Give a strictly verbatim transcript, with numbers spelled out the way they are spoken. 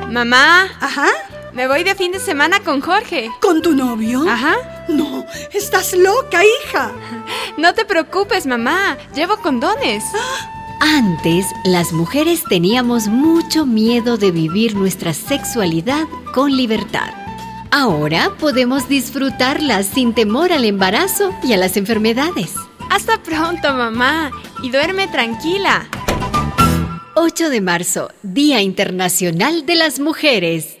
Mamá, Ajá. me voy de fin de semana con Jorge. ¿Con tu novio? Ajá. No, estás loca, hija. No te preocupes, mamá. Llevo condones. Antes, las mujeres teníamos mucho miedo de vivir nuestra sexualidad con libertad. Ahora podemos disfrutarla sin temor al embarazo y a las enfermedades. Hasta pronto, mamá. Y duerme tranquila. ocho de marzo, Día Internacional de las Mujeres.